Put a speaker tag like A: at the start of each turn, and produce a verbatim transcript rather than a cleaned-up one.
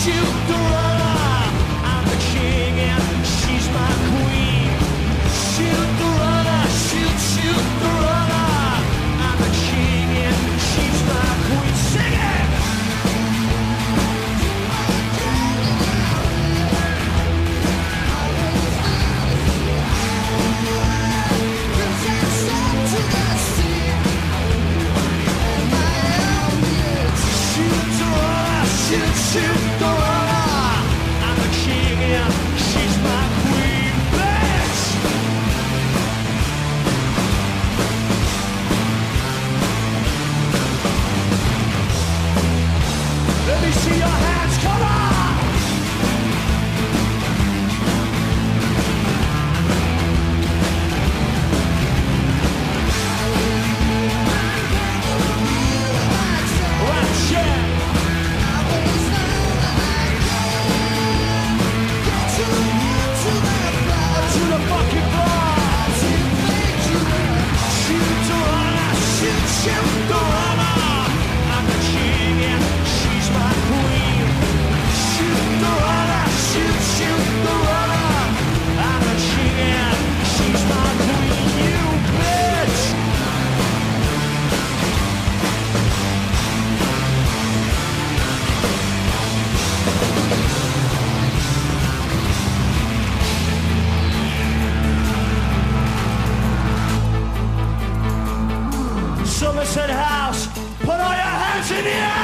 A: shoot the runner. I'm the king and she's my queen. Shoot the runner, shoot, shoot the runner. I'm the king and she's my queen. Sing it! Shoot, shoot the runner. I'm the king and she's my queen, bitch. Let me see your hands, come on. Ratchet. To the fucking bar. Shoot the runner, shoot, shoot the runner. I'm the king and she's my queen. Shoot the runner, shoot, shoot the runner. I'm the king and she's my queen. You bitch. Somerset House, put all your hands in the air!